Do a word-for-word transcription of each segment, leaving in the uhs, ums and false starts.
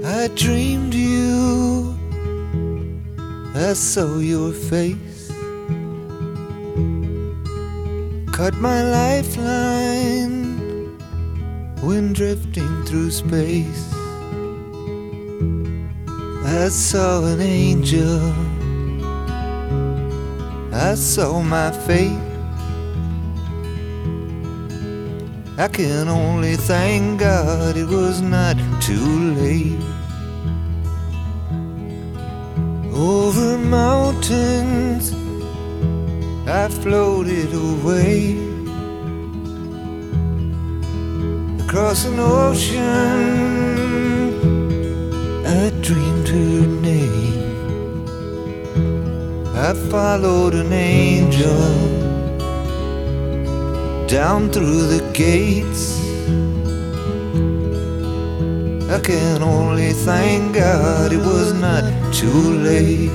I dreamed you, I saw your face, cut my lifeline when drifting through space. I saw an angel, I saw my fate. I can only thank God it was not too late. Over mountains I floated away, across an ocean I dreamed her name. I followed an angel down through the gates. I can only thank God it was not too late.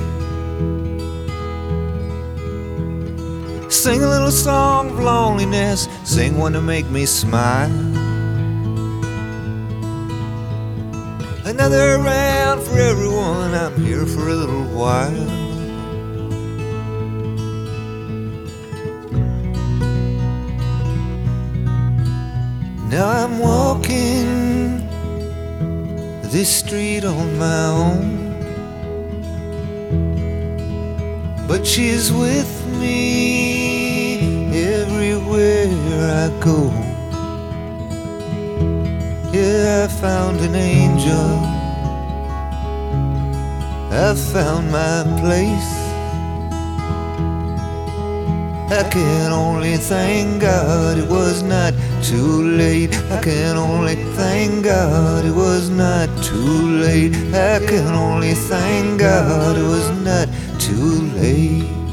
Sing a little song of loneliness, sing one to make me smile. Another round for everyone, I'm here for a little while. Now I'm walking this street on my own, but she's with me everywhere I go. Yeah, I found an angel, I found my place. I can only thank God it was not too late. I can only thank God it was not too late. I can only thank God it was not too late.